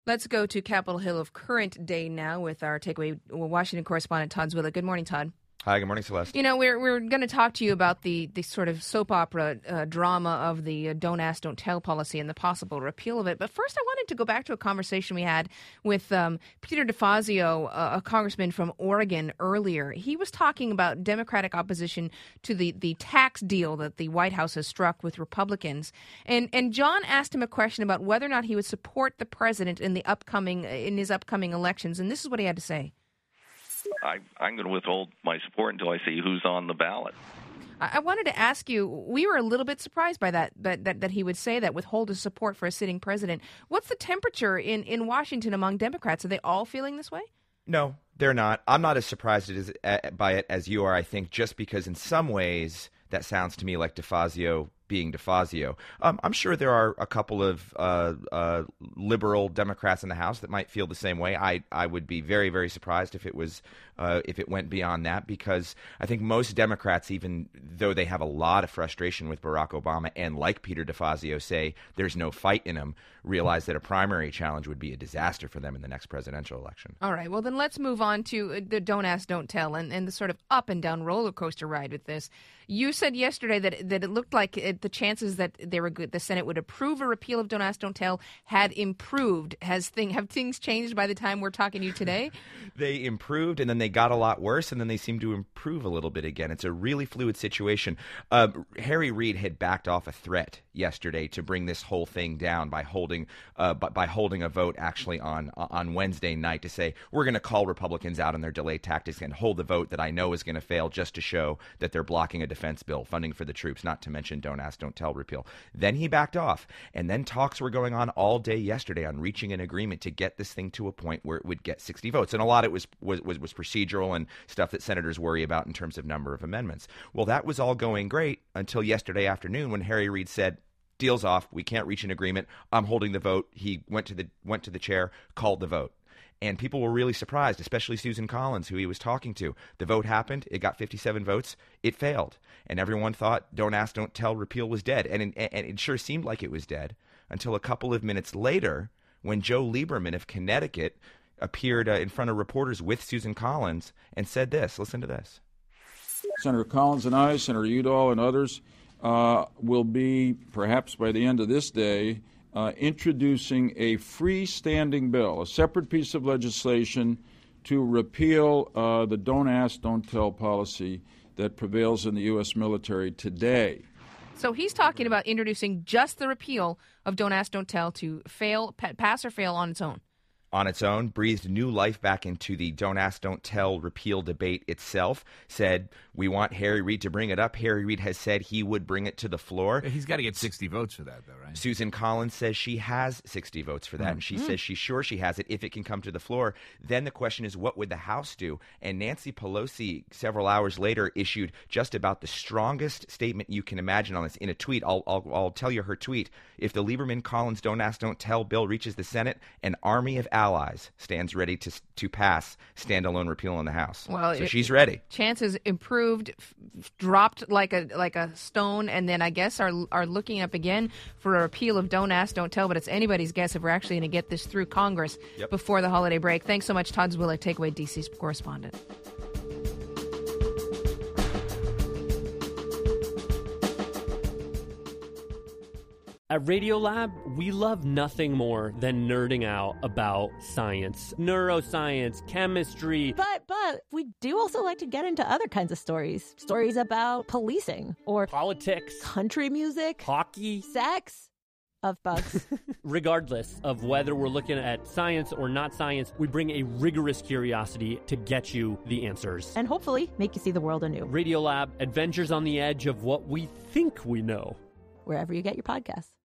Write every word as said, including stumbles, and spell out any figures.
Let's go to Capitol Hill of current day now with our takeaway Washington correspondent Todd Zwillich. Good morning, Todd. Hi, good morning, Celeste. You know, we're we're going to talk to you about the, the sort of soap opera uh, drama of the uh, Don't Ask, Don't Tell policy and the possible repeal of it. But first, I wanted to go back to a conversation we had with um, Peter DeFazio, uh, a congressman from Oregon, earlier. He was talking about Democratic opposition to the, the tax deal that the White House has struck with Republicans. And and John asked him a question about whether or not he would support the president in the upcoming in his upcoming elections. And this is what he had to say. I, I'm going to withhold my support until I see who's on the ballot. I wanted to ask you, we were a little bit surprised by that, that, that, that he would say that, withhold his support for a sitting president. What's the temperature in, in Washington among Democrats? Are they all feeling this way? No, they're not. I'm not as surprised as, uh, by it as you are, I think, just because in some ways that sounds to me like DeFazio being DeFazio. Um, I'm sure there are a couple of uh, uh, liberal Democrats in the House that might feel the same way. I, I would be very, very surprised if it was uh, if it went beyond that, because I think most Democrats, even though they have a lot of frustration with Barack Obama and, like Peter DeFazio, say there's no fight in him, realize that a primary challenge would be a disaster for them in the next presidential election. All right. Well, then let's move on to the Don't Ask, Don't Tell and, and the sort of up and down roller coaster ride with this. You said yesterday that that it looked like it, the chances that they were good, the Senate would approve a repeal of Don't Ask, Don't Tell had improved. Has thing have things changed by the time we're talking to you today? They improved, and then they got a lot worse, and then they seem to improve a little bit again. It's a really fluid situation. Uh, Harry Reid had backed off a threat yesterday to bring this whole thing down by holding uh, by, by holding a vote actually on on Wednesday night to say we're going to call Republicans out on their delay tactics and hold the vote that I know is going to fail just to show that they're blocking a defense bill, funding for the troops, not to mention Don't Ask, Don't Tell repeal. Then he backed off, and then talks were going on all day yesterday on reaching an agreement to get this thing to a point where it would get sixty votes, and a lot of it was was was, was procedural and stuff that senators worry about in terms of number of amendments. Well, that was all going great until yesterday afternoon when Harry Reid said, deal's off, we can't reach an agreement, I'm holding the vote. He went to the went to the chair, called the vote. And people were really surprised, especially Susan Collins, who he was talking to. The vote happened. It got fifty-seven votes. It failed. And everyone thought Don't Ask, Don't Tell repeal was dead. And, and, and it sure seemed like it was dead until a couple of minutes later when Joe Lieberman of Connecticut appeared uh, in front of reporters with Susan Collins and said this. Listen to this. Senator Collins and I, Senator Udall and others, uh, will be, perhaps by the end of this day, Uh, introducing a freestanding bill, a separate piece of legislation to repeal uh, the Don't Ask, Don't Tell policy that prevails in the U S military today. So he's talking about introducing just the repeal of Don't Ask, Don't Tell to fail, pa- pass or fail on its own. On its own, breathed new life back into the Don't Ask, Don't Tell repeal debate itself, said we want Harry Reid to bring it up. Harry Reid has said he would bring it to the floor. He's got to get sixty votes for that, though, right? Susan Collins says she has sixty votes for that, mm. and she mm. says she's sure she has it if it can come to the floor. Then the question is, what would the House do? And Nancy Pelosi, several hours later, issued just about the strongest statement you can imagine on this in a tweet. I'll, I'll, I'll tell you her tweet. If the Lieberman-Collins Don't Ask, Don't Tell bill reaches the Senate, an army of allies stands ready to to pass standalone repeal in the House. Well, so it, she's ready. Chances improved, f- dropped like a like a stone, and then I guess are are looking up again for a repeal of Don't Ask, Don't Tell. But it's anybody's guess if we're actually going to get this through Congress yep. before the holiday break. Thanks so much, Todd Zwillich, Takeaway D C's correspondent. At Radiolab, we love nothing more than nerding out about science, neuroscience, chemistry. But, but, we do also like to get into other kinds of stories. Stories about policing or politics, country music, hockey, sex, of bugs. Regardless of whether we're looking at science or not science, we bring a rigorous curiosity to get you the answers. And hopefully make you see the world anew. Radiolab, adventures on the edge of what we think we know. Wherever you get your podcasts.